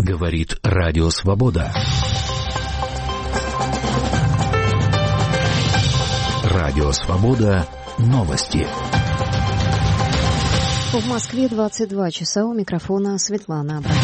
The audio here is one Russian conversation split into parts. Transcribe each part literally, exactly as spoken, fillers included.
Говорит Радио Свобода. Радио Свобода. Новости. В Москве двадцать два часа. У микрофона Светлана Абрамова.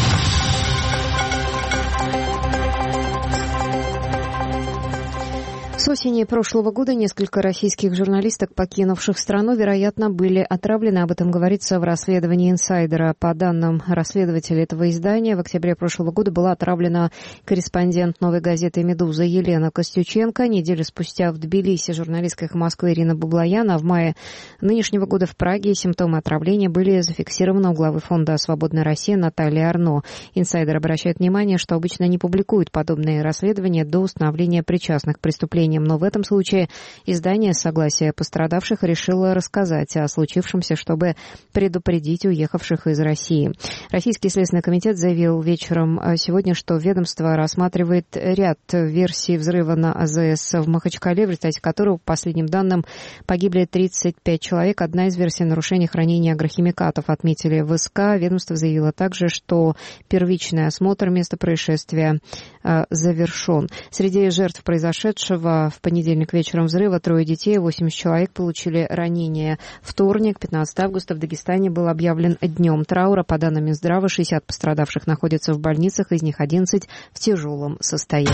С осени прошлого года несколько российских журналисток, покинувших страну, вероятно, были отравлены. Об этом говорится в расследовании «Инсайдера». По данным расследователя этого издания, в октябре прошлого года была отравлена корреспондент «Новой газеты» «Медуза» Елена Костюченко. Неделю спустя в Тбилиси журналистка «Эхо Москвы» Ирина Баблоян, а в мае нынешнего года в Праге симптомы отравления были зафиксированы у главы фонда «Свободная Россия» Натальи Арно. «Инсайдер» обращает внимание, что обычно не публикуют подобные расследования до установления причастных к преступлениям. Но в этом случае издание с согласия пострадавших решило рассказать о случившемся, чтобы предупредить уехавших из России. Российский Следственный комитет заявил вечером сегодня, что ведомство рассматривает ряд версий взрыва на АЗС в Махачкале, в результате которого, по последним данным, погибли тридцать пять человек. Одна из версий нарушения хранения агрохимикатов отметили в СК. Ведомство заявило также, что первичный осмотр места происшествия завершен. Среди жертв произошедшего в понедельник вечером взрыва трое детей, восемьдесят человек получили ранения. Вторник, пятнадцатого августа, в Дагестане был объявлен днем траура. По данным Минздрава, шестьдесят пострадавших находятся в больницах, из них одиннадцать в тяжелом состоянии.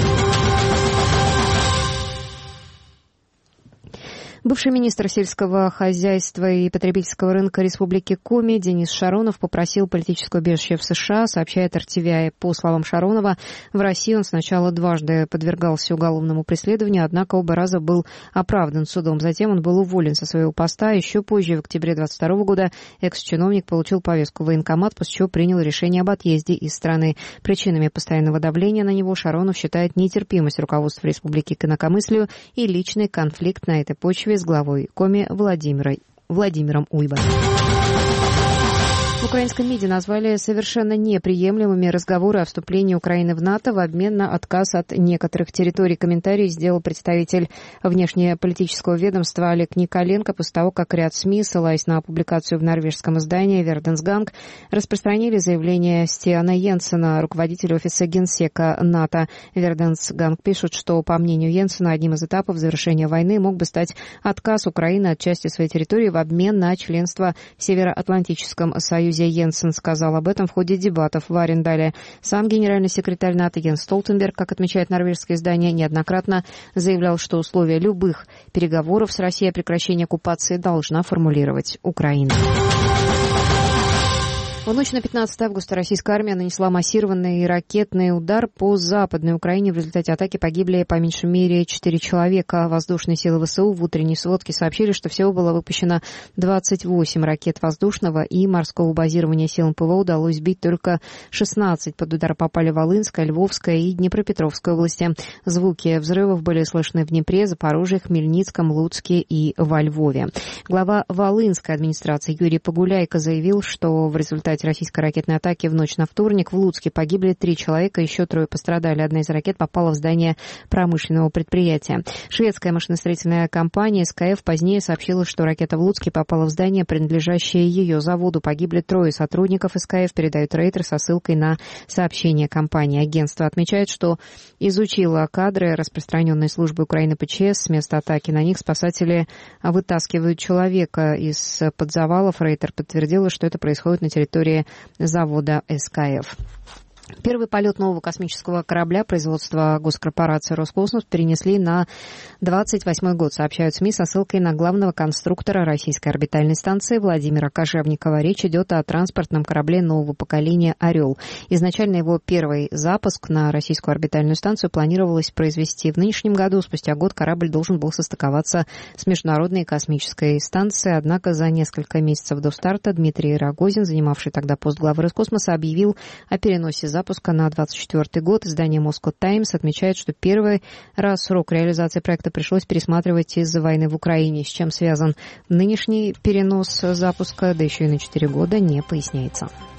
Бывший министр сельского хозяйства и потребительского рынка Республики Коми Денис Шаронов попросил политическое убежище в США, сообщает эр ти ви ай. По словам Шаронова, в России он сначала дважды подвергался уголовному преследованию, однако оба раза был оправдан судом. Затем он был уволен со своего поста. Еще позже, в октябре двадцать второго года, экс-чиновник получил повестку в военкомат, после чего принял решение об отъезде из страны. Причинами постоянного давления на него Шаронов считает нетерпимость руководства республики к инакомыслию и личный конфликт на этой почве с главой Коми Владимиром, Владимиром Уйбаном. В украинском МИДе назвали совершенно неприемлемыми разговоры о вступлении Украины в НАТО в обмен на отказ от некоторых территорий. Комментарий сделал представитель внешнеполитического ведомства Олег Николенко после того, как ряд СМИ, ссылаясь на публикацию в норвежском издании «Верденсганг», распространили заявление Стиана Йенсена, руководителя офиса генсека НАТО. «Верденсганг» пишут, что, по мнению Йенсена, одним из этапов завершения войны мог бы стать отказ Украины от части своей территории в обмен на членство в Североатлантическом союзе. Йенсен сказал об этом в ходе дебатов в Арендале. Сам генеральный секретарь НАТО Йенс Столтенберг, как отмечает норвежское издание, неоднократно заявлял, что условия любых переговоров с Россией о прекращении оккупации должна формулировать Украина. В ночь на пятнадцатое августа российская армия нанесла массированный ракетный удар по Западной Украине. В результате атаки погибли по меньшей мере четыре человека. Воздушные силы ВСУ в утренней сводке сообщили, что всего было выпущено двадцать восемь ракет воздушного и морского базирования. Силам ПВО удалось сбить только шестнадцать. Под удар попали Волынская, Львовская и Днепропетровская области. Звуки взрывов были слышны в Днепре, Запорожье, Хмельницком, Луцке и во Львове. Глава Волынской администрации Юрий Погуляйко заявил, что в результате российской ракетной атаки в ночь на вторник в Луцке погибли три человека, еще трое пострадали. Одна из ракет попала в здание промышленного предприятия. Шведская машиностроительная компания эс ка эф позднее сообщила, что ракета в Луцке попала в здание, принадлежащее ее заводу. Погибли трое сотрудников эс ка эф, передает Рейтер со ссылкой на сообщение компании. Агентство отмечает, что изучило кадры, распространенные службой Украины пэ че эс. С места атаки на них спасатели вытаскивают человека из-под завалов. Рейтер подтвердила, что это происходит на территории завода эс ка эф. Первый полет нового космического корабля производства госкорпорации «Роскосмос» перенесли на двадцать восьмой год, сообщают СМИ со ссылкой на главного конструктора российской орбитальной станции Владимира Кожевникова. Речь идет о транспортном корабле нового поколения «Орел». Изначально его первый запуск на российскую орбитальную станцию планировалось произвести в нынешнем году. Спустя год корабль должен был состыковаться с Международной космической станцией. Однако за несколько месяцев до старта Дмитрий Рогозин, занимавший тогда пост главы Роскосмоса, объявил о переносе запуска запуска на двадцать четвёртый год. Издание Moscow Times отмечает, что первый раз срок реализации проекта пришлось пересматривать из-за войны в Украине. С чем связан нынешний перенос запуска, да еще и на четыре года, не поясняется.